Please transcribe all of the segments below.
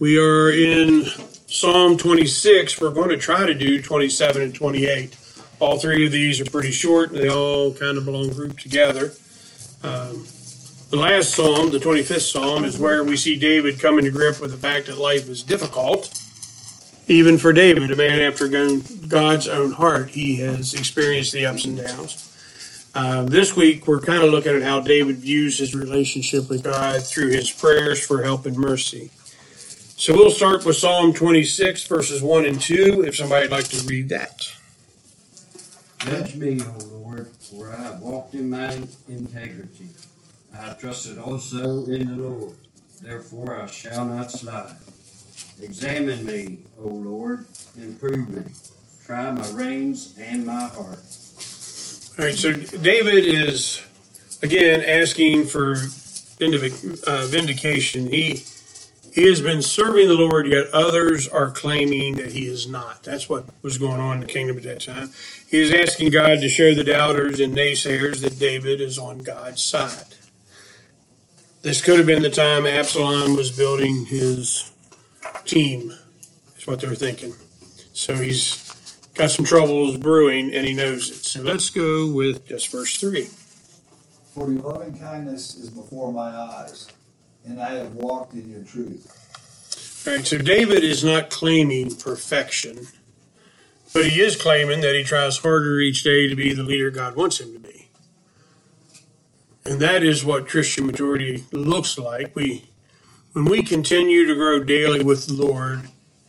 We are in Psalm 26. We're going to try to do 27 and 28. All three of these are pretty short, and they all kind of belong grouped together. The last psalm, the 25th psalm, is where we see David coming to grip with the fact that life is difficult. Even for David, a man after God's own heart, he has experienced the ups and downs. This week, we're kind of looking at how David views his relationship with God through his prayers for help and mercy. So we'll start with Psalm 26, verses 1 and 2, if somebody'd like to read that. Judge me, O Lord, for I have walked in my integrity. I have trusted also in the Lord, therefore I shall not slide. Examine me, O Lord, and prove me. Try my reins and my heart. All right, so David is, again, asking for vindication. He has been serving the Lord, yet others are claiming that he is not. That's what was going on in the kingdom at that time. He is asking God to show the doubters and naysayers that David is on God's side. This could have been the time Absalom was building his team, is what they're thinking. So he's got some troubles brewing, and he knows it. So let's go with just verse 3. For your loving kindness is before my eyes, and I have walked in your truth. All right, so David is not claiming perfection, but he is claiming that he tries harder each day to be the leader God wants him to be. And that is what Christian maturity looks like. When we continue to grow daily with the Lord,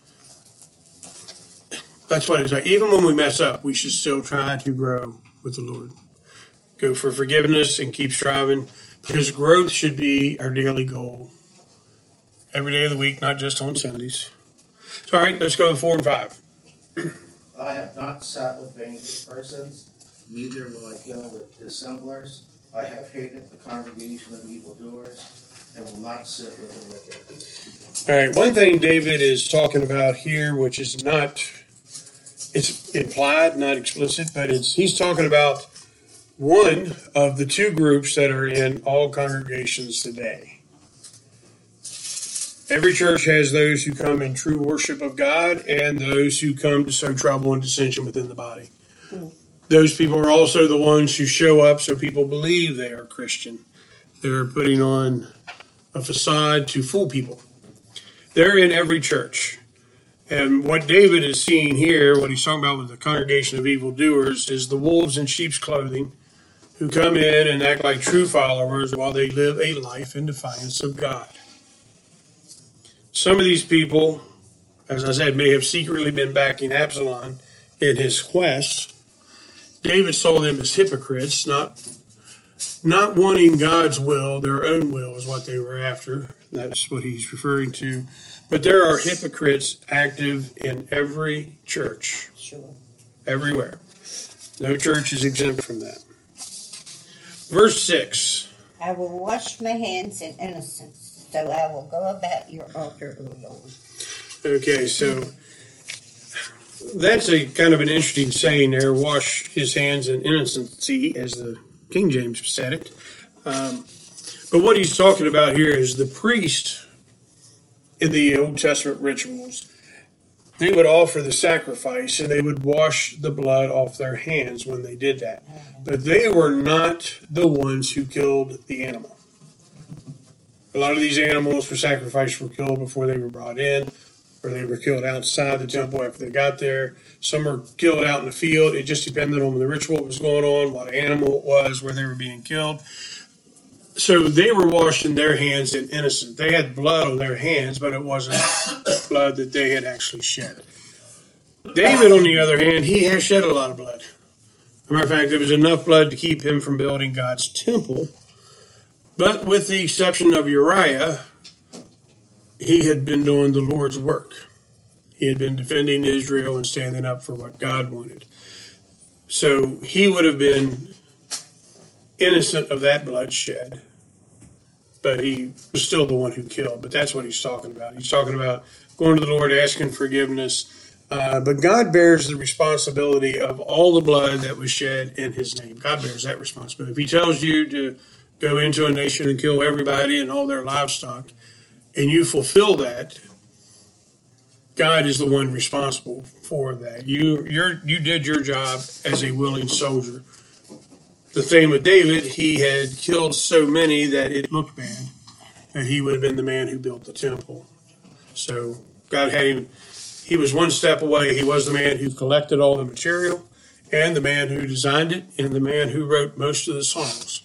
that's what it's like. Even when we mess up, we should still try to grow with the Lord. Go for forgiveness and keep striving, because growth should be our daily goal. Every day of the week, not just on Sundays. So, all right, let's go to 4 and 5. I have not sat with vain persons, neither will I go with dissemblers. I have hated the congregation of evildoers, and will not sit with the wicked. All right, one thing David is talking about here, which is not, it's implied, not explicit, but he's talking about one of the two groups that are in all congregations today. Every church has those who come in true worship of God and those who come to sow trouble and dissension within the body. Those people are also the ones who show up so people believe they are Christian. They're putting on a facade to fool people. They're in every church. And what David is seeing here, what he's talking about with the congregation of evildoers, is the wolves in sheep's clothing who come in and act like true followers while they live a life in defiance of God. Some of these people, as I said, may have secretly been backing Absalom in his quest. David saw them as hypocrites, not wanting God's will, their own will is what they were after. That's what he's referring to. But there are hypocrites active in every church. Sure. Everywhere. No church is exempt from that. Verse 6. I will wash my hands in innocence, so I will go about your altar, O Lord. Okay, so that's a kind of an interesting saying there, wash his hands in innocency, as the King James said it. But what he's talking about here is the priest in the Old Testament rituals. They would offer the sacrifice and they would wash the blood off their hands when they did that. But they were not the ones who killed the animal. A lot of these animals for sacrifice were killed before they were brought in, or they were killed outside the temple after they got there. Some were killed out in the field. It just depended on the ritual that was going on, what animal it was, where they were being killed. So they were washing their hands in innocence. They had blood on their hands, but it wasn't blood that they had actually shed. David, on the other hand, he has shed a lot of blood. As a matter of fact, there was enough blood to keep him from building God's temple. But with the exception of Uriah, he had been doing the Lord's work. He had been defending Israel and standing up for what God wanted. So he would have been innocent of that bloodshed, but he was still the one who killed. But that's what he's talking about. He's talking about going to the Lord, asking forgiveness. But God bears the responsibility of all the blood that was shed in his name. God bears that responsibility. If he tells you to go into a nation and kill everybody and all their livestock, and you fulfill that, God is the one responsible for that. You did your job as a willing soldier. The thing with David, he had killed so many that it looked bad, that he would have been the man who built the temple. So God had him. He was one step away. He was the man who collected all the material, and the man who designed it, and the man who wrote most of the songs.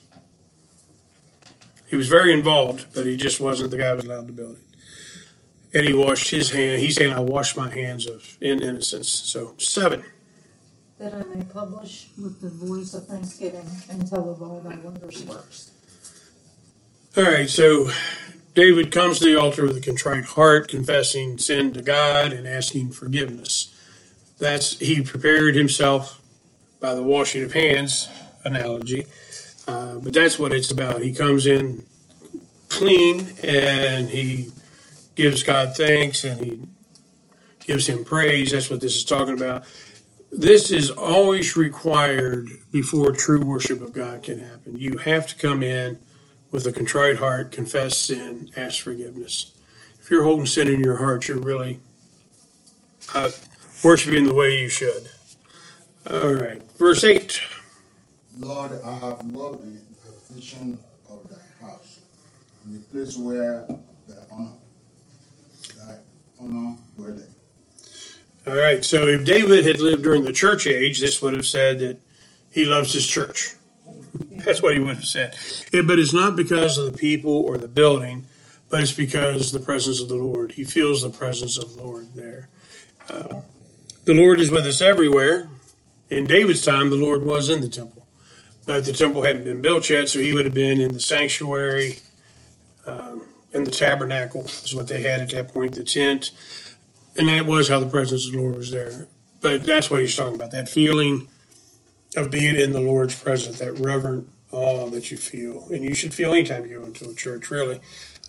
He was very involved, but he just wasn't the guy who was allowed to build it. And he washed his hand. He's saying, I wash my hands in innocence. So 7. That I may publish with the voice of thanksgiving and tell of all thy wondrous works. All right, so David comes to the altar with a contrite heart, confessing sin to God and asking forgiveness. He prepared himself by the washing of hands analogy, but that's what it's about. He comes in clean and he gives God thanks and he gives him praise. That's what this is talking about. This is always required before true worship of God can happen. You have to come in with a contrite heart, confess sin, ask forgiveness. If you're holding sin in your heart, you're really worshiping the way you should. All right, verse 8. Lord, I have loved the perfection of thy house, in the place where thy honor dwelleth. All right, so if David had lived during the church age, this would have said that he loves his church. That's what he would have said. But it's not because of the people or the building, but it's because of the presence of the Lord. He feels the presence of the Lord there. The Lord is with us everywhere. In David's time, the Lord was in the temple. But the temple hadn't been built yet, so he would have been in the sanctuary, in the tabernacle is what they had at that point, the tent. And that was how the presence of the Lord was there. But that's what he's talking about, that feeling of being in the Lord's presence, that reverent awe that you feel. And you should feel anytime you go into a church, really.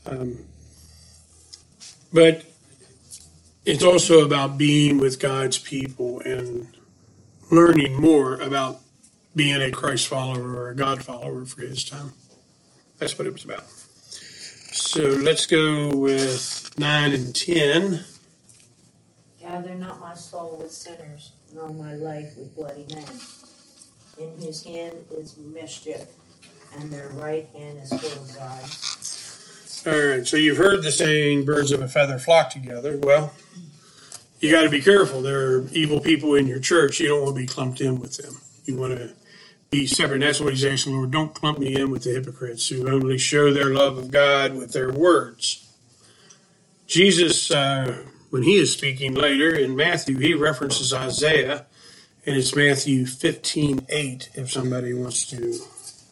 But it's also about being with God's people and learning more about being a Christ follower or a God follower for his time. That's what it was about. So let's go with 9 and 10. Gather not my soul with sinners, nor my life with bloody men. In his hand is mischief, and their right hand is full of God. All right, so you've heard the saying, birds of a feather flock together. Well, you got to be careful. There are evil people in your church. You don't want to be clumped in with them. You want to be separate. And that's what he's asking, Lord, don't clump me in with the hypocrites who only show their love of God with their words. Jesus, when he is speaking later in Matthew, he references Isaiah, and it's Matthew 15:8, if somebody wants to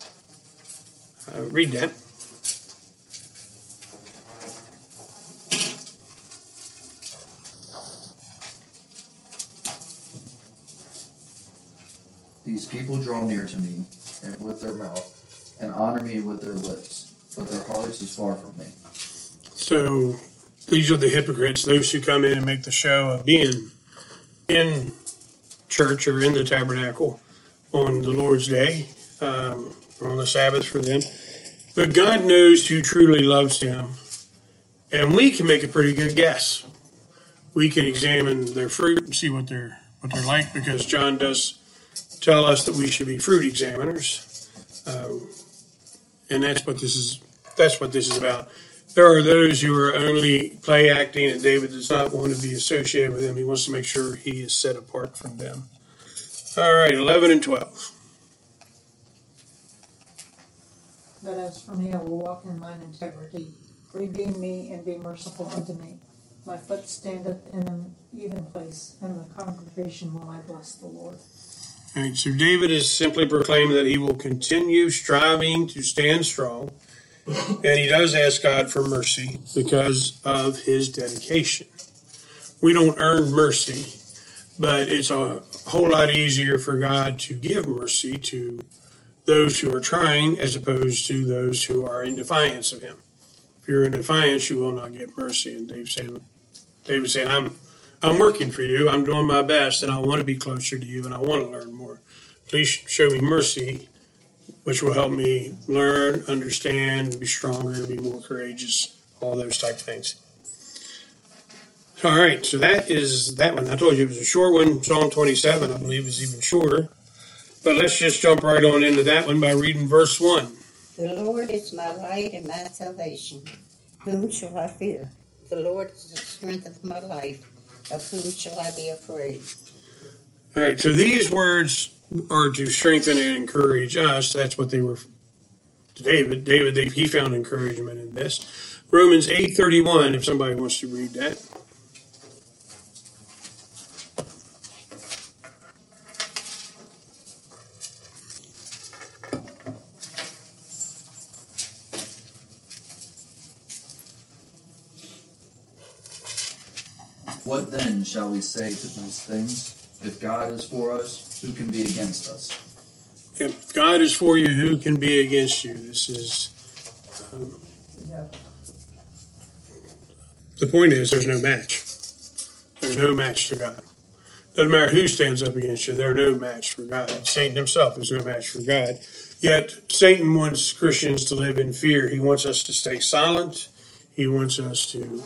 read that. These people draw near to me and with their mouth, and honor me with their lips, but their hearts is far from me. So these are the hypocrites, those who come in and make the show of being in church or in the tabernacle on the Lord's day, on the Sabbath for them. But God knows who truly loves him, and we can make a pretty good guess. We can examine their fruit and see what they're like, because John does tell us that we should be fruit examiners, and that's what this is about. There are those who are only play acting, and David does not want to be associated with them. He wants to make sure he is set apart from them. All right, 11 and 12. But as for me, I will walk in mine integrity. Redeem me and be merciful unto me. My foot standeth in an even place, and the congregation will I bless the Lord. All right, so David is simply proclaiming that he will continue striving to stand strong, and he does ask God for mercy because of his dedication. We don't earn mercy, but it's a whole lot easier for God to give mercy to those who are trying as opposed to those who are in defiance of him. If you're in defiance, you will not get mercy. And David's saying, I'm working for you. I'm doing my best, and I want to be closer to you, and I want to learn more. Please show me mercy, which will help me learn, understand, be stronger, be more courageous, all those type of things. All right, so that is that one. I told you it was a short one. Psalm 27, I believe, is even shorter. But let's just jump right on into that one by reading verse 1. The Lord is my light and my salvation. Whom shall I fear? The Lord is the strength of my life. Of whom shall I be afraid? All right, so these words are to strengthen and encourage us. That's what they were to David. He found encouragement in this. Romans 8:31, if somebody wants to read that. What then shall we say to these things? If God is for us, who can be against us? If God is for you, who can be against you? This is the point is there's no match. There's no match to God. Doesn't matter who stands up against you, they're no match for God. Satan himself is no match for God. Yet Satan wants Christians to live in fear. He wants us to stay silent. He wants us to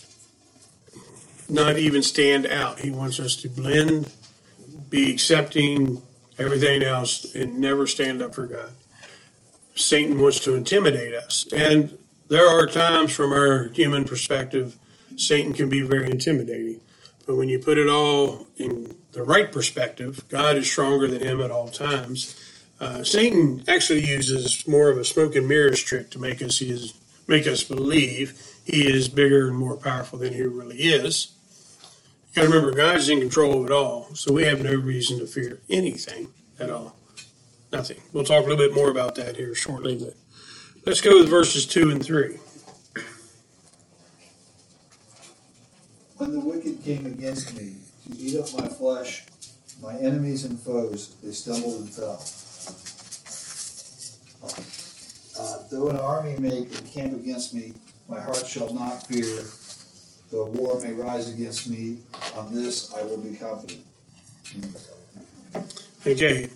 not even stand out. He wants us to blend, be accepting everything else, and never stand up for God. Satan wants to intimidate us. And there are times from our human perspective, Satan can be very intimidating. But when you put it all in the right perspective, God is stronger than him at all times. Satan actually uses more of a smoke and mirrors trick to make us believe he is bigger and more powerful than he really is. You got to remember, God's in control of it all, so we have no reason to fear anything at all. Nothing. We'll talk a little bit more about that here shortly, but let's go with verses 2 and 3. When the wicked came against me to eat up my flesh, my enemies and foes, they stumbled and fell. Though an army may encamp against me, my heart shall not fear. Though war may rise against me, on this I will be confident. Okay.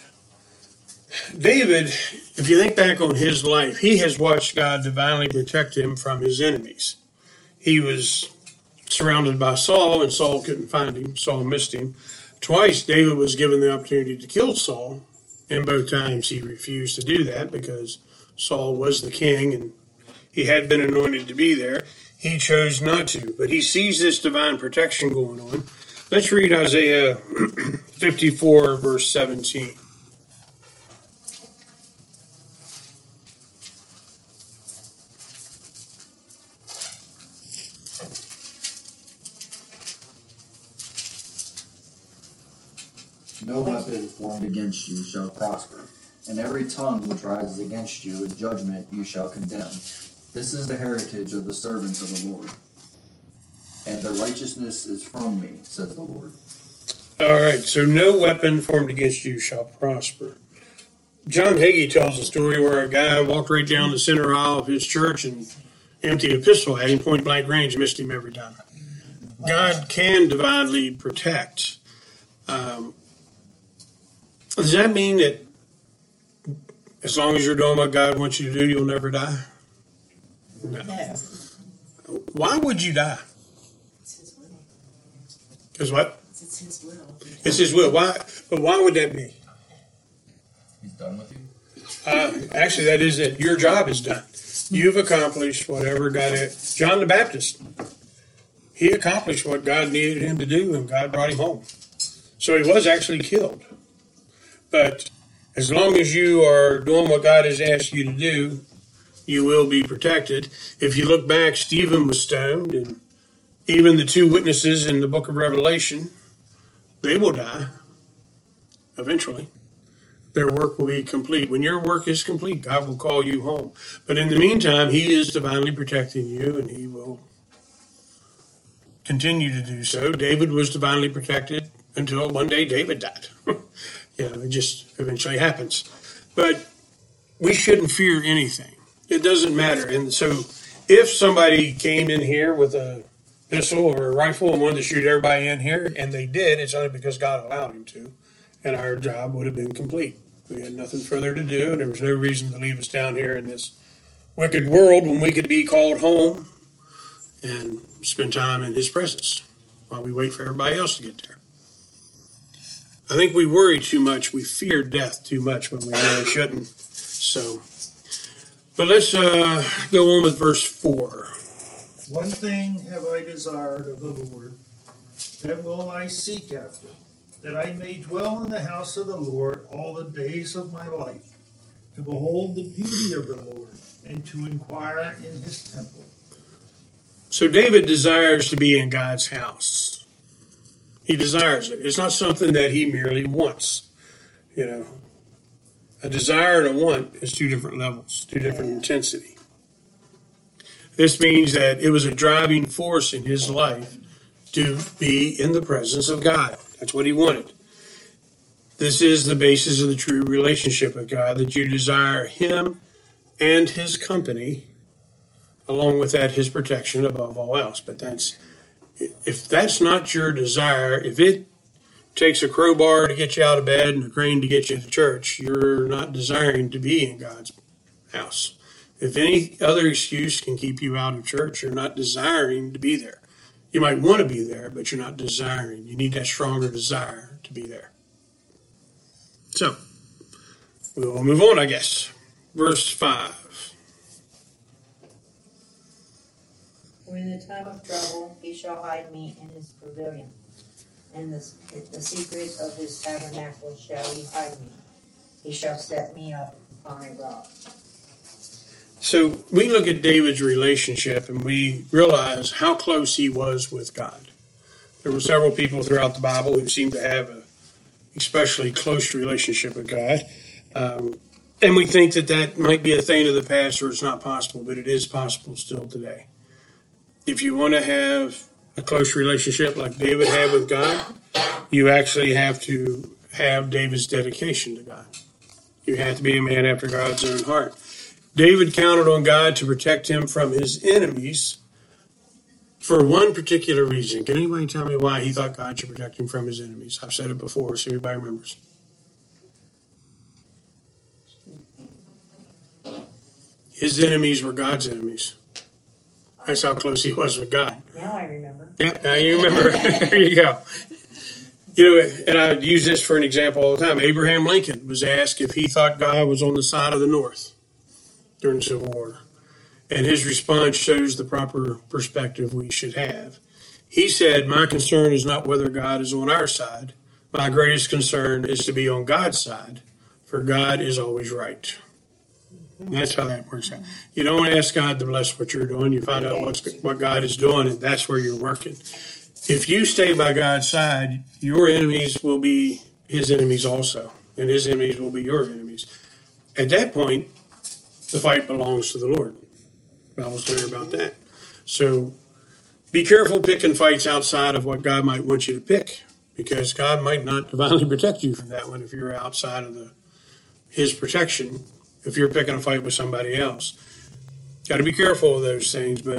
David, if you think back on his life, he has watched God divinely protect him from his enemies. He was surrounded by Saul, and Saul couldn't find him. Saul missed him. Twice, David was given the opportunity to kill Saul, and both times he refused to do that because Saul was the king, and he had been anointed to be there. He chose not to, but he sees this divine protection going on. Let's read Isaiah 54, verse 17. No weapon formed against you shall prosper, and every tongue which rises against you in judgment you shall condemn. This is the heritage of the servants of the Lord, and their righteousness is from me, says the Lord. All right, so no weapon formed against you shall prosper. John Hagee tells a story where a guy walked right down the center aisle of his church and emptied a pistol at him, point blank range, missed him every time. God can divinely protect. Does that mean that as long as you're doing what God wants you to do, you'll never die? No. Why would you die? It's his will. Because what? It's his will. It's his will. Why? But why would that be? He's done with you? Actually, that is it. Your job is done. You've accomplished whatever God had. John the Baptist, he accomplished what God needed him to do, and God brought him home. So he was actually killed. But as long as you are doing what God has asked you to do, you will be protected. If you look back, Stephen was stoned, and even the two witnesses in the book of Revelation, they will die eventually. Their work will be complete. When your work is complete, God will call you home. But in the meantime, he is divinely protecting you, and he will continue to do so. David was divinely protected until one day David died. It just eventually happens. But we shouldn't fear anything. It doesn't matter. And so if somebody came in here with a pistol or a rifle and wanted to shoot everybody in here, and they did, it's only because God allowed him to, and our job would have been complete. We had nothing further to do, and there was no reason to leave us down here in this wicked world when we could be called home and spend time in his presence while we wait for everybody else to get there. I think we worry too much. We fear death too much when we really shouldn't. So, but let's go on with verse 4. One thing have I desired of the Lord, that will I seek after, that I may dwell in the house of the Lord all the days of my life, to behold the beauty of the Lord, and to inquire in his temple. So David desires to be in God's house. He desires it. It's not something that he merely wants. You know, a desire and a want is two different levels, two different intensity. This means that it was a driving force in his life to be in the presence of God. That's what he wanted. This is the basis of the true relationship with God, that you desire him and his company, along with that, his protection above all else. But if that's not your desire, if it takes a crowbar to get you out of bed and a crane to get you to church, you're not desiring to be in God's house. If any other excuse can keep you out of church, you're not desiring to be there. You might want to be there, but you're not desiring. You need that stronger desire to be there. So, we'll move on, I guess. Verse 5. For in the time of trouble he shall hide me in his pavilion, and the secret of his tabernacle shall he hide me. He shall set me up upon a rock. So we look at David's relationship and we realize how close he was with God. There were several people throughout the Bible who seem to have an especially close relationship with God. And we think that might be a thing of the past or it's not possible, but it is possible still today. If you want to have a close relationship like David had with God, you actually have to have David's dedication to God. You have to be a man after God's own heart. David counted on God to protect him from his enemies for one particular reason. Can anybody tell me why he thought God should protect him from his enemies? I've said it before, so everybody remembers. His enemies were God's enemies. That's how close he was with God. Now I remember. Yeah, now you remember. There you go. You know, and I use this for an example all the time. Abraham Lincoln was asked if he thought God was on the side of the North during the Civil War. And his response shows the proper perspective we should have. He said, my concern is not whether God is on our side. My greatest concern is to be on God's side, for God is always right. And that's how that works out. You don't ask God to bless what you're doing. You find out what God is doing, and that's where you're working. If you stay by God's side, your enemies will be his enemies also, and his enemies will be your enemies. At that point, the fight belongs to the Lord. The Bible's clear about that. So be careful picking fights outside of what God might want you to pick, because God might not divinely protect you from that one if you're outside of his protection, if you're picking a fight with somebody else. Got to be careful of those things, but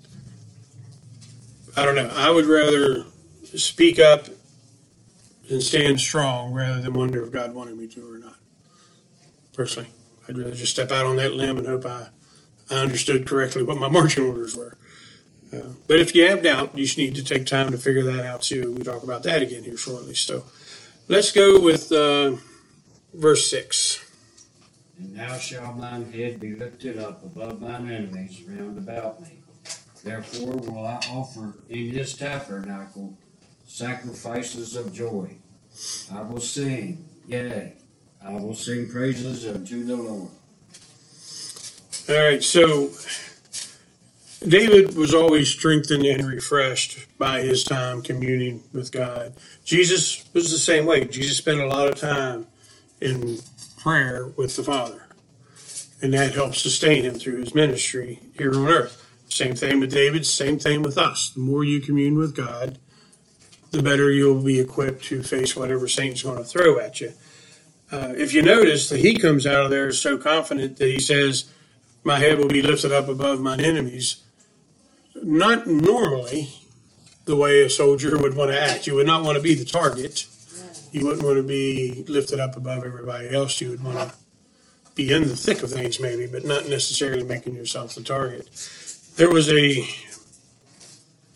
I don't know. I would rather speak up and stand strong rather than wonder if God wanted me to or not. Personally, I'd rather just step out on that limb and hope I understood correctly what my marching orders were. But if you have doubt, you just need to take time to figure that out too. We'll talk about that again here shortly. So let's go with verse 6. And now shall mine head be lifted up above mine enemies round about me. Therefore will I offer in his tabernacle sacrifices of joy. I will sing, yea, I will sing praises unto the Lord. All right, so David was always strengthened and refreshed by his time communing with God. Jesus was the same way. Jesus spent a lot of time in prayer with the Father, and that helped sustain him through his ministry here on earth. Same thing with David, same thing with us. The more you commune with God, the better you'll be equipped to face whatever Satan's going to throw at you. If you notice that he comes out of there so confident that he says, my head will be lifted up above mine enemies. Not normally the way a soldier would want to act. You would not want to be the target. You wouldn't want to be lifted up above everybody else. You would want to be in the thick of things maybe, but not necessarily making yourself the target. There was a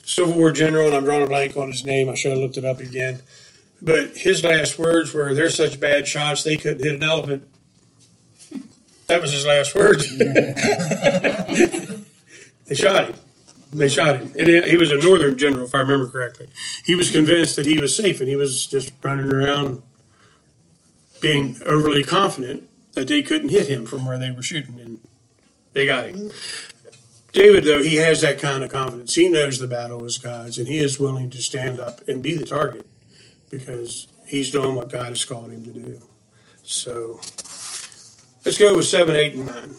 Civil War general, and I'm drawing a blank on his name. I should have looked it up again. But his last words were, "They're such bad shots they couldn't hit an elephant." That was his last words. They shot him. And he was a Northern general, if I remember correctly. He was convinced that he was safe, and he was just running around being overly confident that they couldn't hit him from where they were shooting, and they got him. David, though, he has that kind of confidence. He knows the battle is God's, and he is willing to stand up and be the target because he's doing what God has called him to do. So let's go with 7, 8, and 9.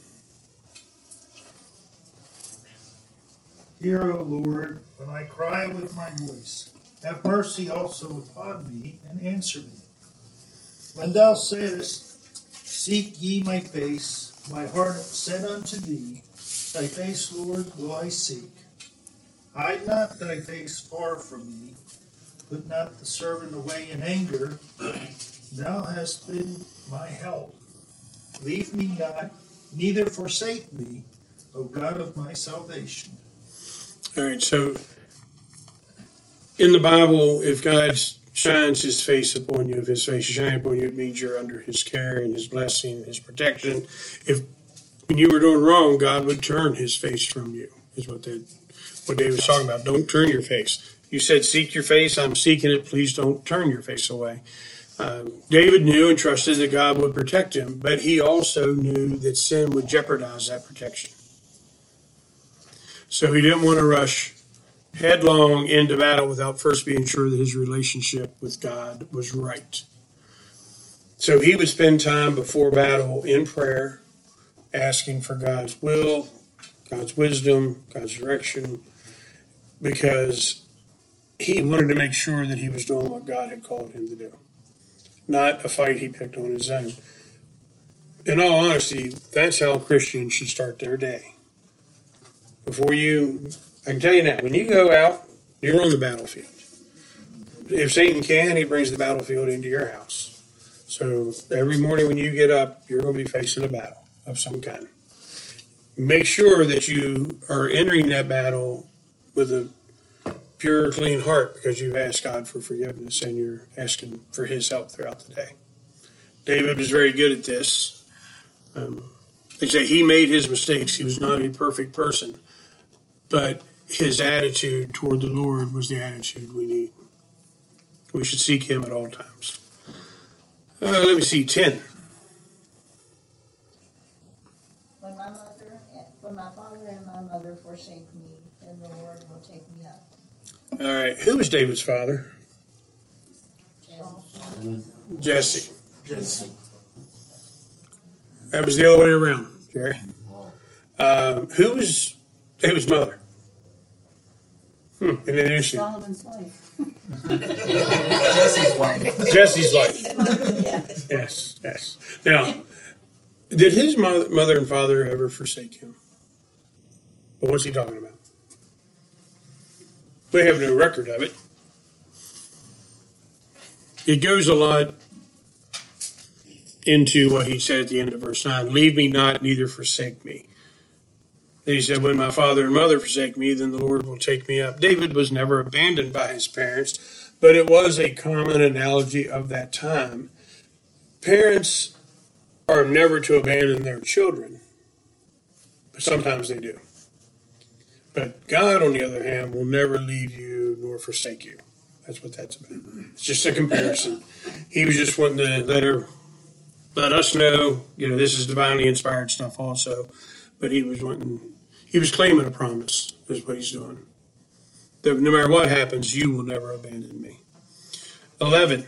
Hear, O Lord, when I cry with my voice. Have mercy also upon me, and answer me. When thou sayest, Seek ye my face, my heart said unto thee, Thy face, Lord, will I seek. Hide not thy face far from me. Put not the servant away in anger. Thou hast been my help. Leave me not, neither forsake me, O God of my salvation. All right, so in the Bible, if God shines his face upon you, if his face shines upon you, it means you're under his care and his blessing, his protection. If when you were doing wrong, God would turn his face from you, is what David was talking about. Don't turn your face. You said, seek your face. I'm seeking it. Please don't turn your face away. David knew and trusted that God would protect him, but he also knew that sin would jeopardize that protection. So he didn't want to rush headlong into battle without first being sure that his relationship with God was right. So he would spend time before battle in prayer, asking for God's will, God's wisdom, God's direction, because he wanted to make sure that he was doing what God had called him to do, not a fight he picked on his own. In all honesty, that's how Christians should start their day. I can tell you now, when you go out, you're on the battlefield. If Satan can, he brings the battlefield into your house. So every morning when you get up, you're going to be facing a battle of some kind. Make sure that you are entering that battle with a pure, clean heart because you've asked God for forgiveness and you're asking for his help throughout the day. David was very good at this. They say he made his mistakes. He was not a perfect person. But his attitude toward the Lord was the attitude we need. We should seek him at all times. Let me see, 10. When my father and my mother forsake me, then the Lord will take me up. All right, who was David's father? Jesse. That was the other way around, Jerry. Who was David's mother? Isn't that interesting? Solomon's wife. Jesse's wife. Yes. Now, did his mother and father ever forsake him? Well, what's he talking about? We have no record of it. It goes a lot into what he said at the end of verse 9. Leave me not, neither forsake me. Then he said, when my father and mother forsake me, then the Lord will take me up. David was never abandoned by his parents, but it was a common analogy of that time. Parents are never to abandon their children, but sometimes they do. But God, on the other hand, will never leave you nor forsake you. That's what that's about. It's just a comparison. He was just wanting to let us know, this is divinely inspired stuff also. But he was claiming a promise, is what he's doing. That no matter what happens, you will never abandon me. 11.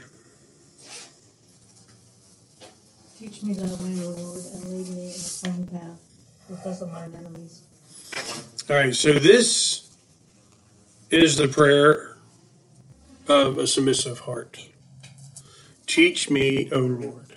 Teach me thy way, O Lord, and lead me in the plain path because of mine enemies. All right, so this is the prayer of a submissive heart. Teach me, O Lord.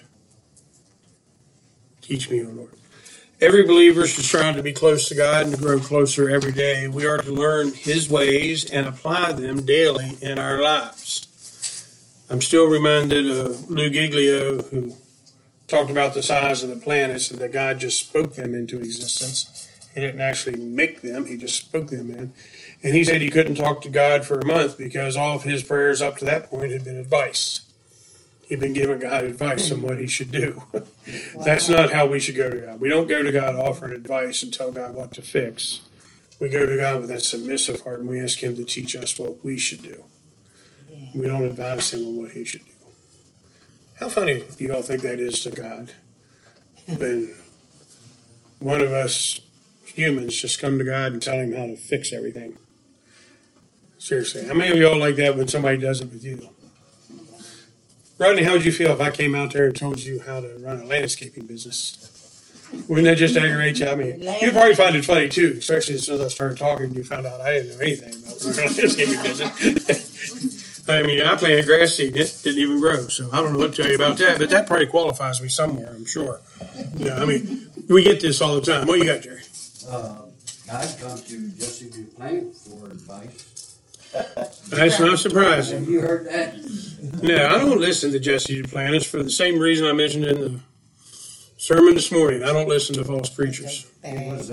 Teach me, O Lord. Every believer should strive to be close to God and to grow closer every day. We are to learn his ways and apply them daily in our lives. I'm still reminded of Lou Giglio, who talked about the size of the planets and that God just spoke them into existence. He didn't actually make them, he just spoke them in. And he said he couldn't talk to God for a month because all of his prayers up to that point had been advice. He'd been giving God advice on what he should do. That's not how we should go to God. We don't go to God offering advice and tell God what to fix. We go to God with that submissive heart and we ask him to teach us what we should do. We don't advise him on what he should do. How funny do you all think that is to God? When one of us humans just come to God and tell him how to fix everything. Seriously, how many of y'all like that when somebody does it with you? Rodney, how would you feel if I came out there and told you how to run a landscaping business? Wouldn't that just aggravate you? I mean, you'd probably find it funny too, especially as soon as I started talking and you found out I didn't know anything about running a landscaping business. I mean, I planted grass seed, it didn't even grow, so I don't know what to tell you about that, but that probably qualifies me somewhere, I'm sure. You know, I mean, we get this all the time. What you got, Jerry? I've come to Jesse Duplantis for advice. That's not surprising. Have you heard that? No, I don't listen to Jesse Duplantis for the same reason I mentioned in the sermon this morning. I don't listen to false preachers. He was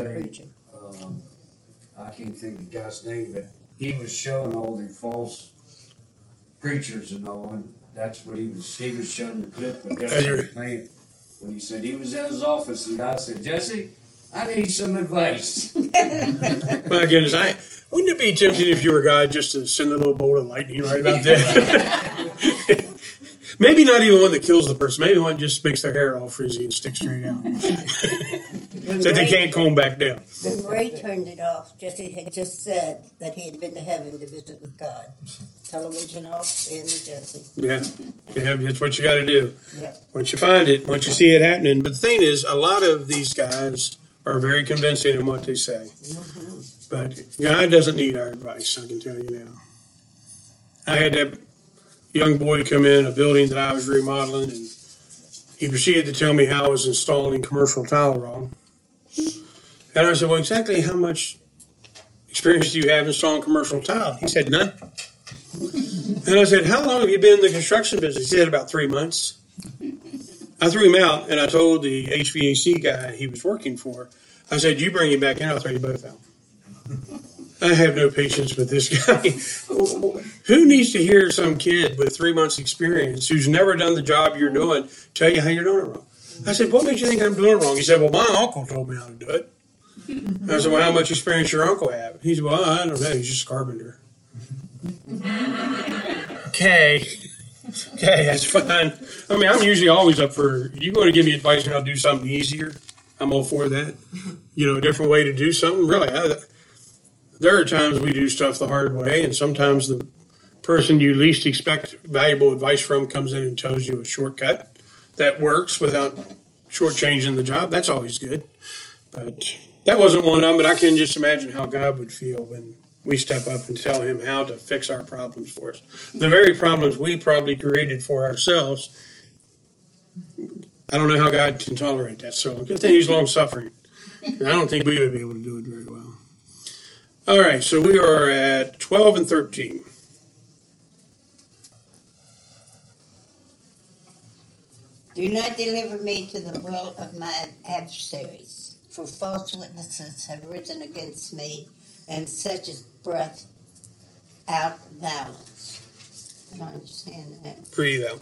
I can't think of the guy's name, but he was showing all the false preachers and all, and that's what he was showing the clip of Jesse Duplantis. When he said he was in his office, and God said, Jesse, I need some advice. My goodness, wouldn't it be tempting if you were God just to send a little bolt of lightning right about there? Maybe not even one that kills the person. Maybe one just makes their hair all frizzy and sticks straight out. So they can't comb back down. When Ray turned it off, Jesse had just said that he had been to heaven to visit with God. Television off, and to Jesse. Yeah, that's what you got to do. Yeah. Once you find it, once you see it happening. But the thing is, a lot of these guys are very convincing in what they say. Mm-hmm. But God doesn't need our advice, I can tell you now. I had that young boy come in a building that I was remodeling, and he proceeded to tell me how I was installing commercial tile wrong. And I said, well, exactly how much experience do you have installing commercial tile? He said, none. And I said, how long have you been in the construction business? He said, about 3 months. I threw him out, and I told the HVAC guy he was working for, I said, you bring him back in, I'll throw you both out. I have no patience with this guy. Who needs to hear some kid with 3 months experience who's never done the job you're doing tell you how you're doing it wrong? I said, what makes you think I'm doing it wrong? He said, well, my uncle told me how to do it. I said, well, how much experience your uncle have? He said, well, I don't know, he's just a carpenter. Okay, that's fine. I mean, I'm usually always up for, you want to give me advice on how to do something easier? I'm all for that. You know, a different way to do something. Really, there are times we do stuff the hard way, and sometimes the person you least expect valuable advice from comes in and tells you a shortcut that works without shortchanging the job. That's always good. But that wasn't one of them, but I can just imagine how God would feel when we step up and tell him how to fix our problems for us. The very problems we probably created for ourselves. I don't know how God can tolerate that. So good thing he's long-suffering. I don't think we would be able to do it very well. All right, so we are at 12 and 13. Do not deliver me to the will of my adversaries, for false witnesses have risen against me, and such as breath out violence. I don't understand that. Breathe out.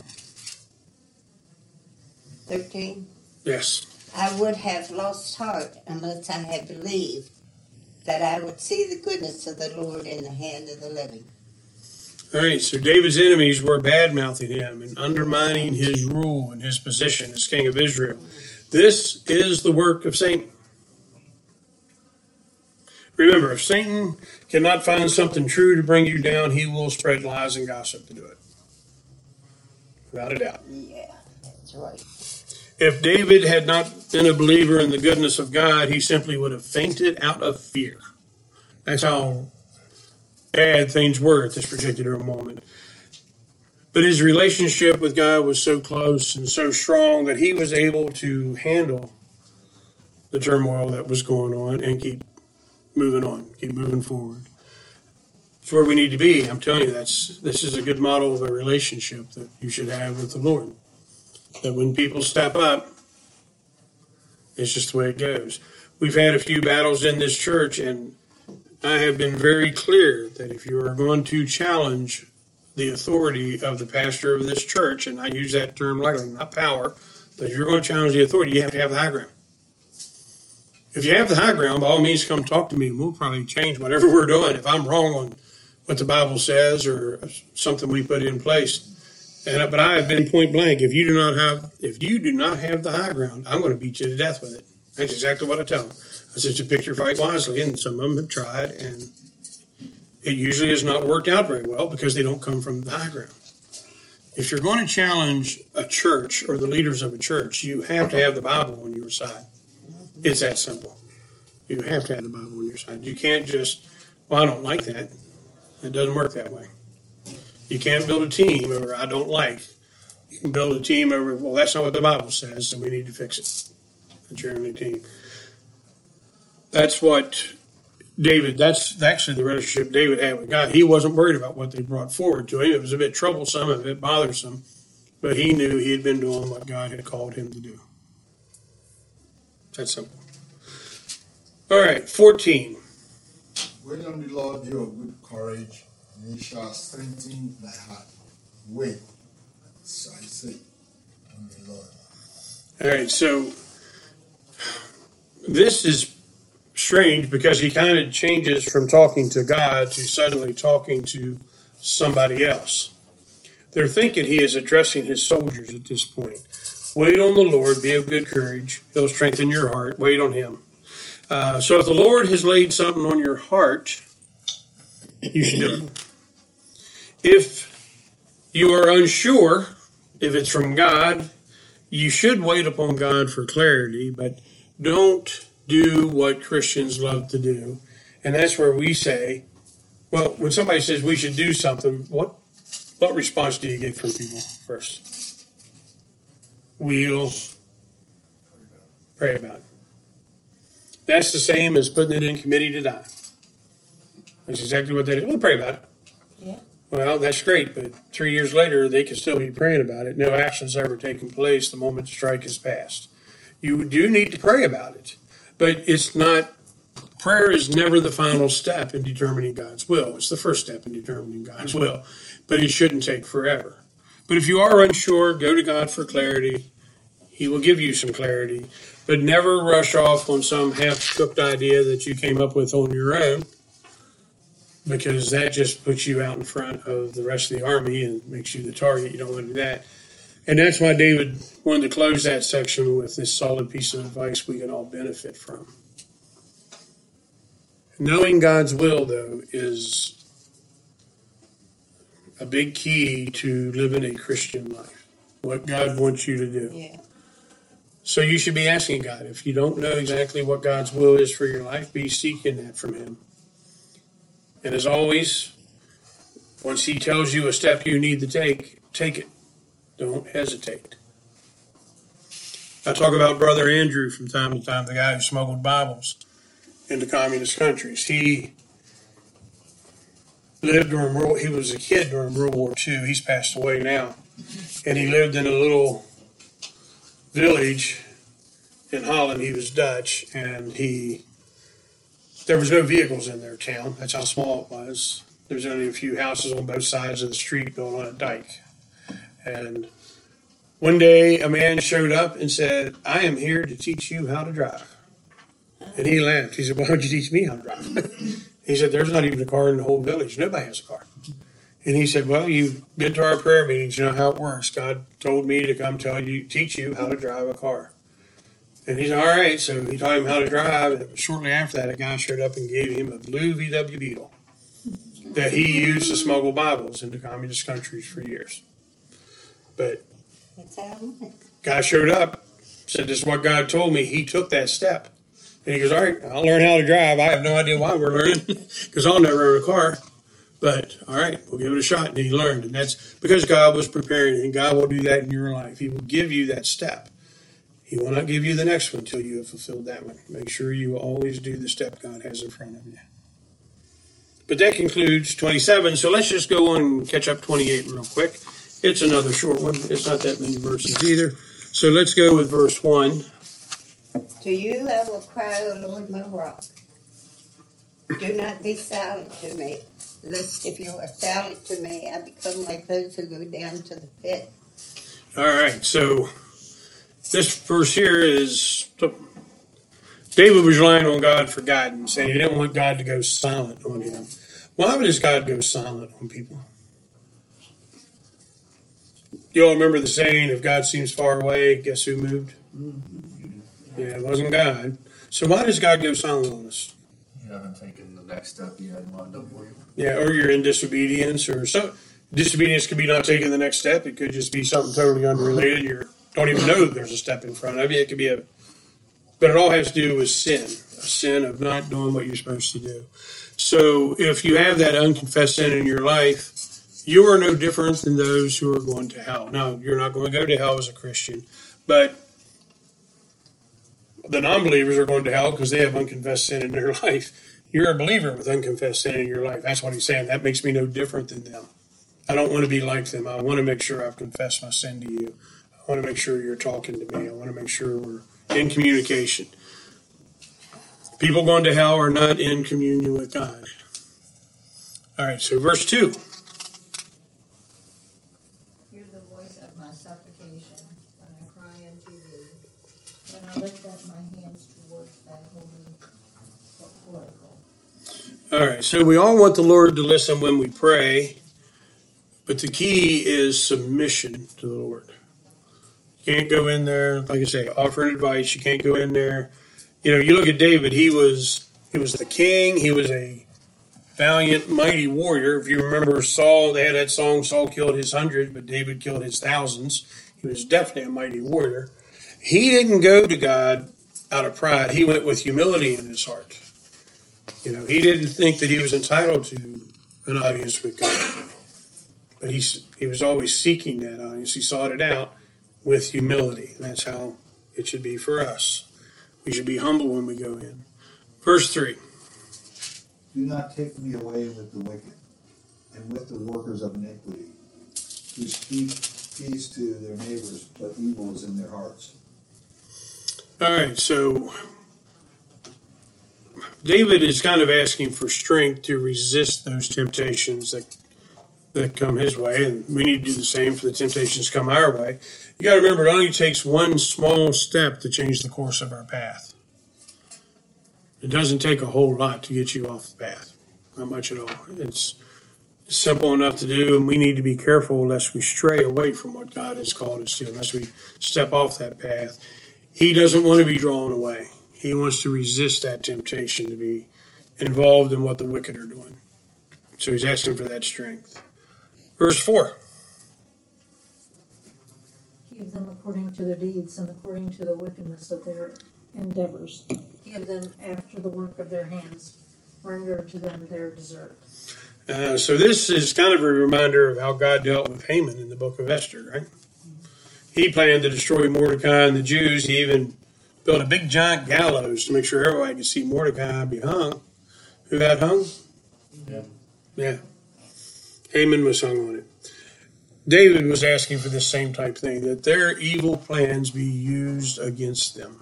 13. Yes. I would have lost heart unless I had believed that I would see the goodness of the Lord in the hand of the living. All right, so David's enemies were bad-mouthing him and undermining his rule and his position as king of Israel. This is the work of Satan. Remember, if Satan cannot find something true to bring you down, he will spread lies and gossip to do it. Without a doubt. Yeah, that's right. If David had not been a believer in the goodness of God, he simply would have fainted out of fear. That's how bad things were at this particular moment. But his relationship with God was so close and so strong that he was able to handle the turmoil that was going on and keep moving on, keep moving forward. It's where we need to be. I'm telling you, this is a good model of a relationship that you should have with the Lord. That when people step up, it's just the way it goes. We've had a few battles in this church, and I have been very clear that if you are going to challenge the authority of the pastor of this church, and I use that term lightly, not power, but if you're going to challenge the authority, you have to have the high ground. If you have the high ground, by all means, come talk to me, and we'll probably change whatever we're doing. If I'm wrong on what the Bible says or something we put in place, but I have been point blank. If you do not have the high ground, I'm going to beat you to death with it. That's exactly what I tell them. I said, to pick your fight wisely, and some of them have tried, and it usually has not worked out very well because they don't come from the high ground. If you're going to challenge a church or the leaders of a church, you have to have the Bible on your side. It's that simple. You have to have the Bible on your side. You can't just, well, I don't like that. It doesn't work that way. You can't build a team over I don't like. You can build a team over, well, that's not what the Bible says, so we need to fix it. That's your only team. That's what David, that's actually the relationship David had with God. He wasn't worried about what they brought forward to him. It was a bit troublesome, a bit bothersome, but he knew he had been doing what God had called him to do. That's simple. All right, 14. Wait on the Lord, you of good courage, and he shall strengthen thy heart. Wait, so I say, on the Lord. All right, so this is strange because he kind of changes from talking to God to suddenly talking to somebody else. They're thinking he is addressing his soldiers at this point. Wait on the Lord, be of good courage. He'll strengthen your heart. Wait on him. So if the Lord has laid something on your heart, you should do it. If you are unsure if it's from God, you should wait upon God for clarity, but don't do what Christians love to do. And that's where we say, well, when somebody says we should do something, what response do you get from people first? We'll pray about it. That's the same as putting it in committee to die. That's exactly what they do. We'll pray about it. Yeah. Well, that's great, but 3 years later, they can still be praying about it. No action's ever taken place the moment the strike is passed. You do need to pray about it, but it's not, prayer is never the final step in determining God's will. It's the first step in determining God's will, but it shouldn't take forever. But if you are unsure, go to God for clarity. He will give you some clarity, but never rush off on some half-cooked idea that you came up with on your own, because that just puts you out in front of the rest of the army and makes you the target. You don't want to do that. And that's why David wanted to close that section with this solid piece of advice we can all benefit from. Knowing God's will, though, is a big key to living a Christian life, what God wants you to do. Yeah. So you should be asking God. If you don't know exactly what God's will is for your life, be seeking that from him. And as always, once he tells you a step you need to take it. Don't hesitate. I talk about Brother Andrew from time to time, the guy who smuggled Bibles into communist countries. He lived he was a kid during World War II. He's passed away now. And he lived in a little village in Holland. He was Dutch, and there was no vehicles in their town. That's how small it was. There was only a few houses on both sides of the street built on a dike. And one day a man showed up and said, I am here to teach you how to drive. And he laughed. He said, why don't you teach me how to drive? He said, there's not even a car in the whole village. Nobody has a car. And he said, well, you've been to our prayer meetings. You know how it works. God told me to come teach you how to drive a car. And he said, all right. So he taught him how to drive. And shortly after that, a guy showed up and gave him a blue VW Beetle that he used to smuggle Bibles into communist countries for years. But guy showed up, said, this is what God told me. He took that step. And he goes, all right, I'll learn how to drive. I have no idea why we're learning, because I'll never own a car. But, all right, we'll give it a shot. And he learned. And that's because God was preparing, and God will do that in your life. He will give you that step. He will not give you the next one until you have fulfilled that one. Make sure you always do the step God has in front of you. But that concludes 27. So let's just go on and catch up 28 real quick. It's another short one. It's not that many verses either. So let's go with verse 1. To you I will cry, O Lord, my rock. Do not be silent to me, lest if you are silent to me, I become like those who go down to the pit. All right, so this verse here is David was relying on God for guidance, and he didn't want God to go silent on him. Why would God go silent on people? You all remember the saying, if God seems far away, guess who moved? Yeah, it wasn't God. So why does God go silent on us? You haven't taken the next step you had lined up for you. Yeah, or you're in disobedience, or so. Disobedience could be not taking the next step. It could just be something totally unrelated. You don't even know that there's a step in front of you. It could be but it all has to do with sin, a sin of not doing what you're supposed to do. So if you have that unconfessed sin in your life, you are no different than those who are going to hell. Now, you're not going to go to hell as a Christian, but the non-believers are going to hell because they have unconfessed sin in their life. You're a believer with unconfessed sin in your life. That's what he's saying. That makes me no different than them. I don't want to be like them. I want to make sure I've confessed my sin to you. I want to make sure you're talking to me. I want to make sure we're in communication. People going to hell are not in communion with God. All right, so verse 2. Hear the voice of my supplication when I cry unto thee, when I lift up my hands towards thy holy oracle. All right, so we all want the Lord to listen when we pray, but the key is submission to the Lord. You can't go in there, like I say, offering advice. You can't go in there. You know, you look at David, he was the king. He was a valiant, mighty warrior. If you remember Saul, they had that song, Saul killed his 100, but David killed his thousands. He was definitely a mighty warrior. He didn't go to God out of pride. He went with humility in his heart. You know, he didn't think that he was entitled to an audience with God. But he was always seeking that audience. He sought it out with humility. That's how it should be for us. We should be humble when we go in. Verse 3. Do not take me away with the wicked and with the workers of iniquity, who speak peace to their neighbors, but evil is in their hearts. All right, so David is kind of asking for strength to resist those temptations that come his way, and we need to do the same for the temptations come our way. You got to remember, it only takes one small step to change the course of our path. It doesn't take a whole lot to get you off the path. Not much at all. It's simple enough to do, and we need to be careful lest we stray away from what God has called us to, unless we step off that path. He doesn't want to be drawn away. He wants to resist that temptation to be involved in what the wicked are doing. So he's asking for that strength. Verse 4. Give them according to their deeds and according to the wickedness of their endeavors. Give them after the work of their hands. Render to them their desert. So this is kind of a reminder of how God dealt with Haman in the book of Esther, right? He planned to destroy Mordecai and the Jews. He even built a big giant gallows to make sure everybody could see Mordecai be hung. Who got hung? Yeah. Haman was hung on it. David was asking for the same type thing, that their evil plans be used against them.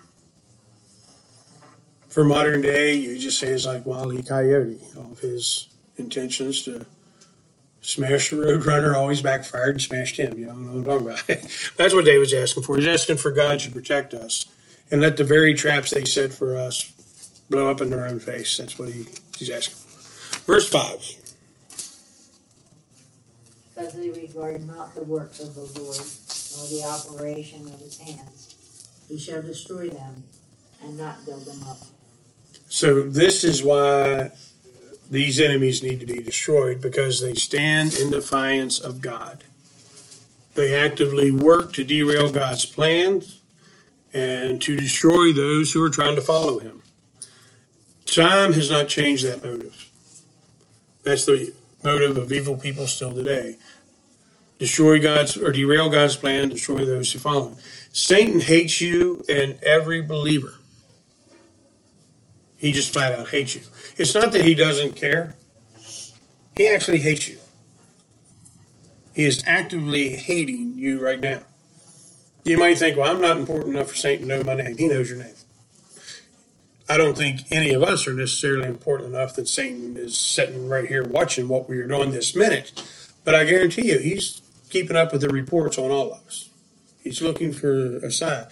For modern day, you just say it's like Wile E. Coyote. All of his intentions to smash the Roadrunner always backfired and smashed him. You know what I'm talking about. That's what David's asking for. He's asking for God to protect us and let the very traps they set for us blow up in their own face. That's what he's asking for. Verse 5. Because they regard not the works of the Lord, nor the operation of his hands. He shall destroy them and not build them up. So this is why these enemies need to be destroyed, because they stand in defiance of God. They actively work to derail God's plans and to destroy those who are trying to follow him. Time has not changed that motive. That's the motive of evil people still today. Destroy God's, or derail God's plan, destroy those who follow him. Satan hates you and every believer. He just flat out hates you. It's not that he doesn't care. He actually hates you. He is actively hating you right now. You might think, well, I'm not important enough for Satan to know my name. He knows your name. I don't think any of us are necessarily important enough that Satan is sitting right here watching what we are doing this minute. But I guarantee you, he's keeping up with the reports on all of us. He's looking for a sign.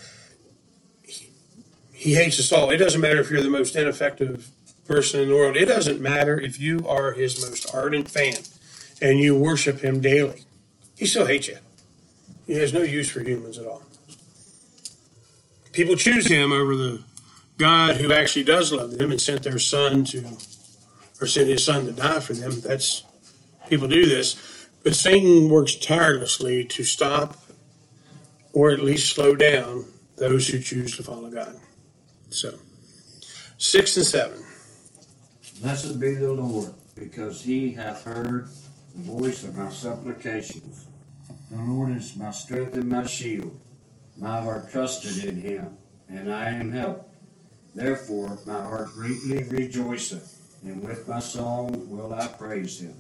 He hates us all. It doesn't matter if you're the most ineffective person in the world. It doesn't matter if you are his most ardent fan and you worship him daily. He still hates you. He has no use for humans at all. People choose him over the God who actually does love them and sent his son to die for them. People do this. But Satan works tirelessly to stop or at least slow down those who choose to follow God. So, 6 and 7. Blessed be the Lord, because he hath heard the voice of my supplications. The Lord is my strength and my shield. My heart trusted in him, and I am helped. Therefore my heart greatly rejoiceth, and with my song will I praise him.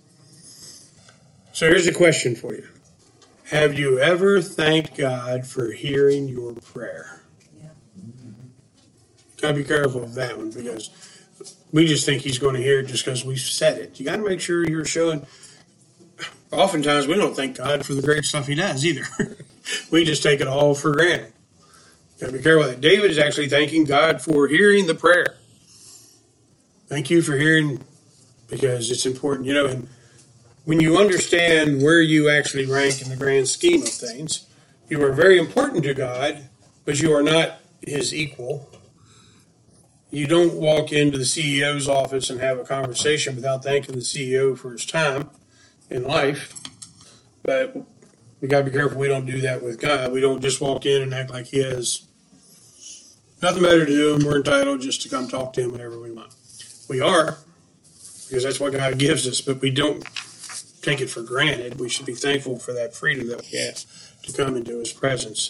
So here's a question for you. Have you ever thanked God for hearing your prayer? Yeah. Gotta be careful of that one, because we just think he's going to hear it just because we said it. You got to make sure you're showing. Oftentimes we don't thank God for the great stuff he does either. We just take it all for granted. Got to be careful with that. David is actually thanking God for hearing the prayer. Thank you for hearing, because it's important. And when you understand where you actually rank in the grand scheme of things, you are very important to God, but you are not his equal. You don't walk into the CEO's office and have a conversation without thanking the CEO for his time in life. But we got to be careful we don't do that with God. We don't just walk in and act like he has nothing better to do, and we're entitled just to come talk to him whenever we want. We are, because that's what God gives us, but we don't take it for granted. We should be thankful for that freedom that we have to come into his presence.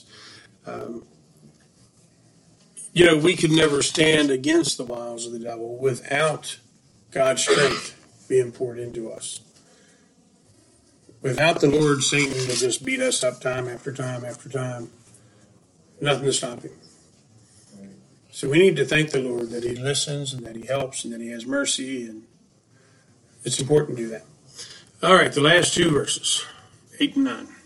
We could never stand against the wiles of the devil without God's strength being poured into us. Without the Lord, Satan will just beat us up time after time after time. Nothing to stop him. So we need to thank the Lord that he listens and that he helps and that he has mercy, and it's important to do that. All right, the last two verses, 8 and 9.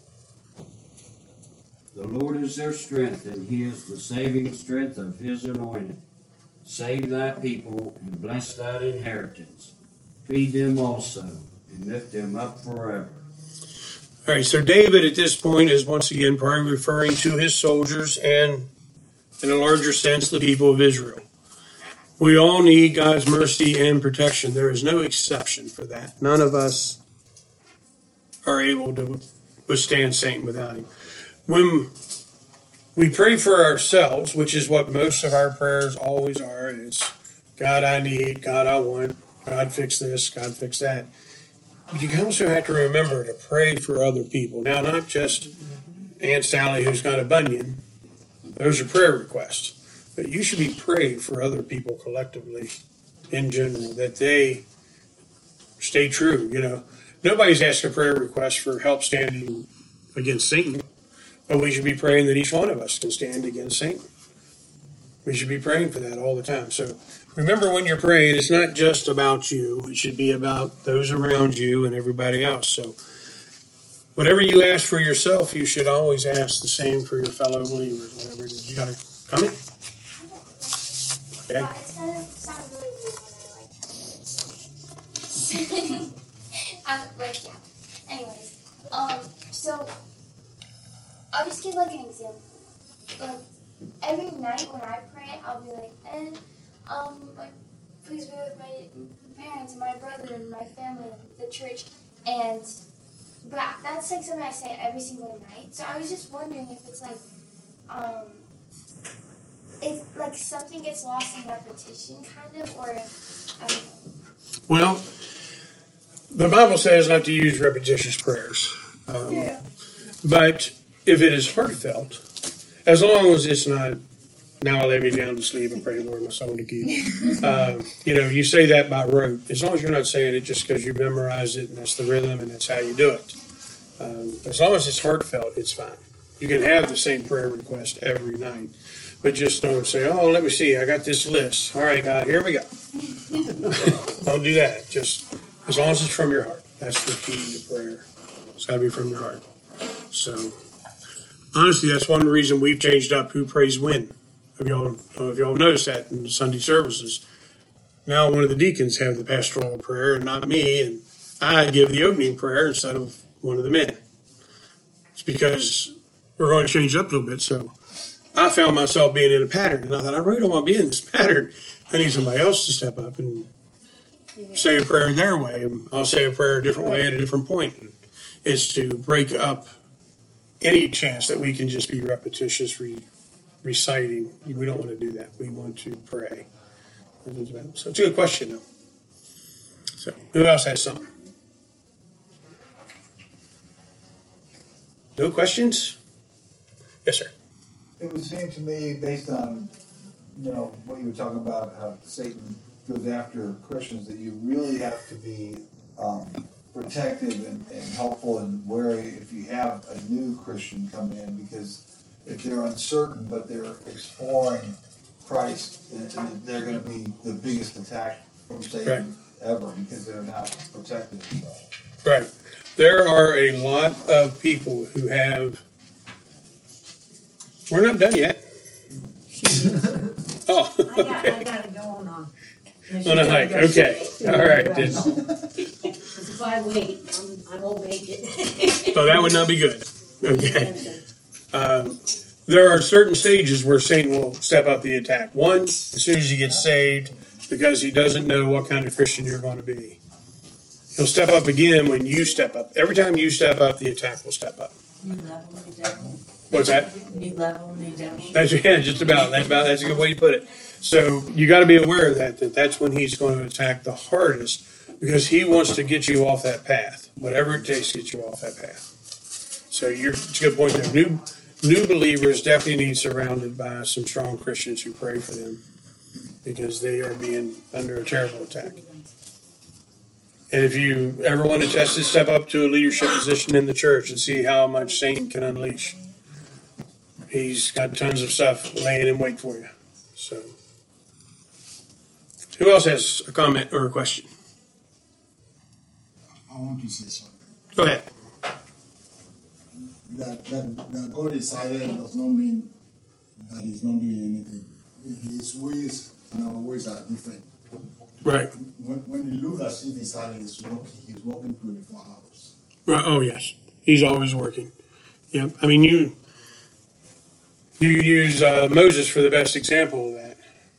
The Lord is their strength, and he is the saving strength of his anointed. Save thy people and bless thine inheritance. Feed them also and lift them up forever. All right, so David at this point is once again probably referring to his soldiers and, in a larger sense, the people of Israel. We all need God's mercy and protection. There is no exception for that. None of us are able to withstand Satan without him. When we pray for ourselves, which is what most of our prayers always are, it's God I need, God I want, God fix this, God fix that. But you also have to remember to pray for other people. Now, not just Aunt Sally who's got a bunion. Those are prayer requests. But you should be praying for other people collectively in general, that they stay true. Nobody's asked a prayer request for help standing against Satan. But we should be praying that each one of us can stand against Satan. We should be praying for that all the time. So remember, when you're praying, it's not just about you. It should be about those around you and everybody else. So whatever you ask for yourself, you should always ask the same for your fellow believers, whatever it is. You got to come in. Okay. It's kind of sounds really weird when I yeah. Anyways, so I'll just give like an example. Like every night when I pray, I'll be like, please be with my parents and my brother and my family and the church. But that's like something I say every single night. So I was just wondering if it's like, if like something gets lost in repetition, kind of, or I don't know. Well, the Bible says not to use repetitious prayers. But if it is heartfelt, as long as it's not, now I lay me down to sleep and pray, Lord, my soul to keep. You say that by rote. As long as you're not saying it just because you memorized it and that's the rhythm and that's how you do it. As long as it's heartfelt, it's fine. You can have the same prayer request every night. But just don't say, oh, let me see, I got this list. All right, God, here we go. Don't do that. Just as long as it's from your heart. That's the key to prayer. It's got to be from your heart. So, honestly, that's one reason we've changed up who prays when. If y'all noticed that in the Sunday services. Now one of the deacons have the pastoral prayer and not me, and I give the opening prayer instead of one of the men. It's because we're going to change up a little bit. So I found myself being in a pattern, and I thought, I really don't want to be in this pattern. I need somebody else to step up and say a prayer their way. And I'll say a prayer a different way at a different point. It's to break up any chance that we can just be repetitious reciting. We don't want to do that. We want to pray. So it's a good question, though. So who else has something? No questions? Yes, sir. It would seem to me, based on what you were talking about, how Satan goes after Christians, that you really have to be protective and helpful and wary if you have a new Christian come in, because if they're uncertain but they're exploring Christ, they're going to be the biggest attack from Satan ever, because they're not protected. Right. There are a lot of people who have. We're not done yet. Oh, I gotta go on a hike. Okay. All right. If I wait, I won't make it. So that would not be good. Okay. There are certain stages where Satan will step up the attack. One, as soon as he gets saved, because he doesn't know what kind of Christian you're going to be. He'll step up again when you step up. Every time you step up, the attack will step up. New level, new devil. What's that? New level, new devil. That's just about. That's a good way to put it. So you got to be aware of that that's when he's going to attack the hardest, because he wants to get you off that path, whatever it takes to get you off that path. So it's a good point there. New believers definitely need surrounded by some strong Christians who pray for them, because they are being under a terrible attack. And if you ever want to test to step up to a leadership position in the church and see how much Satan can unleash, he's got tons of stuff laying in wait for you. So, who else has a comment or a question? I want to say something. Go ahead. That God is silent does not mean that He's not doing anything. His ways and our ways are different. Right. When you look as if He's silent, He's working 24 hours. Right. Oh yes, He's always working. Yeah. I mean, you use Moses for the best example of that.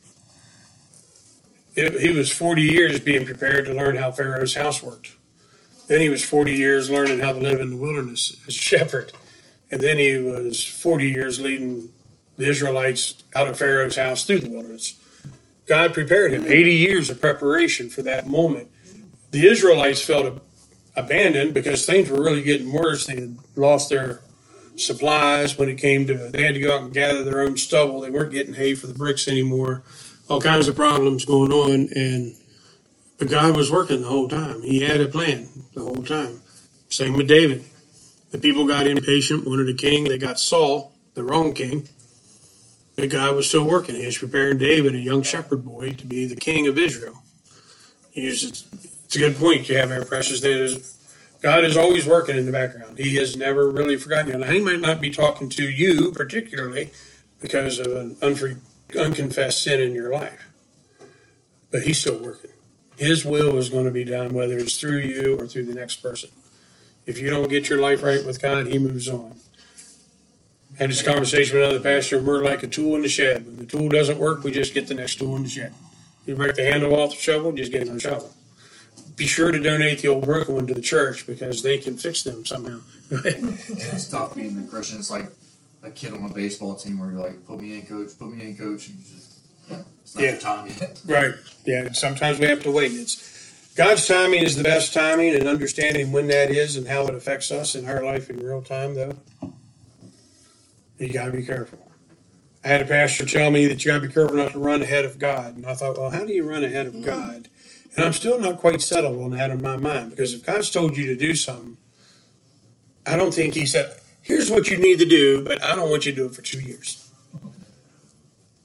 He was 40 years being prepared to learn how Pharaoh's house worked. Then he was 40 years learning how to live in the wilderness as a shepherd. And then he was 40 years leading the Israelites out of Pharaoh's house through the wilderness. God prepared him. 80 years of preparation for that moment. The Israelites felt abandoned because things were really getting worse. They had lost their supplies when it came to, they had to go out and gather their own stubble. They weren't getting hay for the bricks anymore. All kinds of problems going on. But God was working the whole time. He had a plan the whole time. Same with David. The people got impatient, wanted a king. They got Saul, the wrong king. But God was still working. He was preparing David, a young shepherd boy, to be the king of Israel. It's a good point you have there, Precious. God is always working in the background. He has never really forgotten you. Now, he might not be talking to you particularly because of an unconfessed sin in your life. But he's still working. His will is going to be done, whether it's through you or through the next person. If you don't get your life right with God, he moves on. I had this conversation with another pastor, and we're like a tool in the shed. When the tool doesn't work, we just get the next tool in the shed. You break the handle off the shovel, just get another shovel. Be sure to donate the old broken one to the church, because they can fix them somehow. It's tough being a Christian. It's like a kid on a baseball team where you're like, put me in, coach, and you just, it's not your time yet. Right. Yeah, sometimes we have to wait. God's timing is the best timing, and understanding when that is and how it affects us in our life in real time, though, you got to be careful. I had a pastor tell me that you got to be careful not to run ahead of God. And I thought, well, how do you run ahead of God? And I'm still not quite settled on that in my mind, because if God's told you to do something, I don't think he said, here's what you need to do, but I don't want you to do it for 2 years.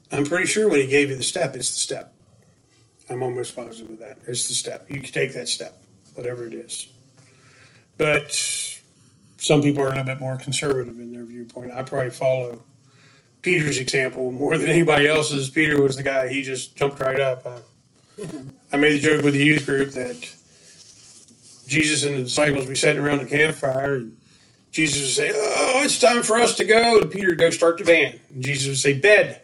I'm pretty sure when he gave you the step, it's the step. I'm almost positive of that. It's the step. You can take that step, whatever it is. But some people are a little bit more conservative in their viewpoint. I probably follow Peter's example more than anybody else's. Peter was the guy, he just jumped right up. I made the joke with the youth group that Jesus and the disciples would be sitting around the campfire, and Jesus would say, "Oh, it's time for us to go." And Peter would go start the van. And Jesus would say, "Bed."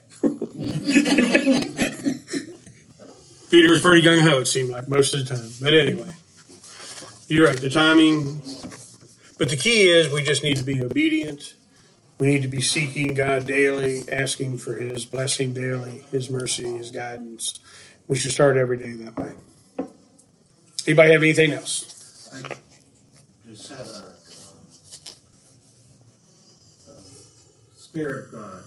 Peter was pretty gung-ho, it seemed like, most of the time. But anyway, you're right, the timing. But the key is we just need to be obedient. We need to be seeking God daily, asking for His blessing daily, His mercy, His guidance. We should start every day that way. Anybody have anything else? I just had a spirit guide.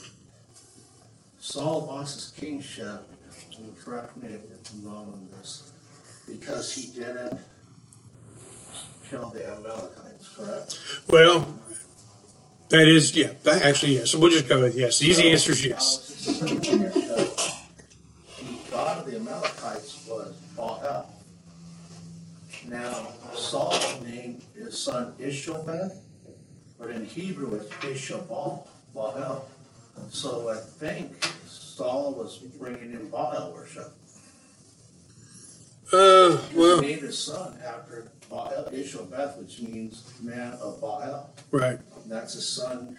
Saul lost his kingship, and correct me if I'm wrong on this, because he didn't kill the Amalekites, correct? Well, that is, yeah, actually, yes. So we'll just go with yes. The easy answer is yes. The god of the Amalekites was Baal. Now, Saul named his son Ishbosheth, but in Hebrew it's Ishabal, Baal. So I think Saul was bringing in Baal worship. Well, He named his son after Baal, Ishbosheth, which means man of Baal. right. And that's his son.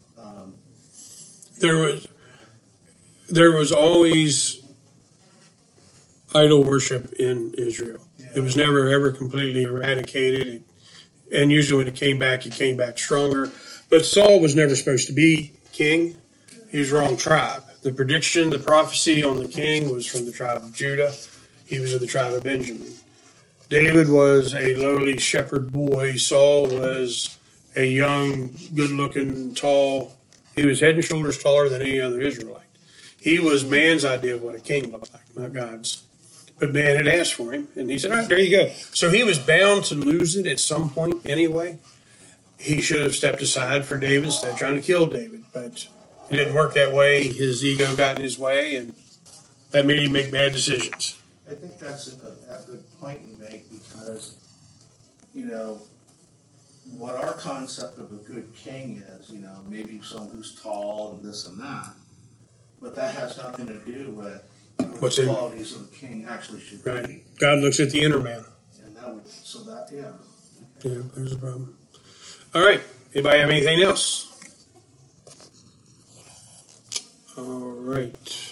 There was always idol worship in Israel. It was never ever completely eradicated, and usually when it came back stronger. But Saul was never supposed to be king. He was wrong tribe. The prediction, the prophecy on the king was from the tribe of Judah. He was of the tribe of Benjamin. David was a lowly shepherd boy. Saul was a young, good-looking, tall. He was head and shoulders taller than any other Israelite. He was man's idea of what a king looked like, not God's. But man had asked for him, and he said, all right, there you go. So he was bound to lose it at some point anyway. He should have stepped aside for David instead of trying to kill David, but it didn't work that way. His ego got in his way, and that made him make bad decisions. I think that's a good point you make, because, what our concept of a good king is, maybe someone who's tall and this and that, but that has nothing to do with what the qualities of a king actually should be. Right. God looks at the inner man. And that would, yeah. Yeah, there's a problem. All right. Anybody have anything else? All right.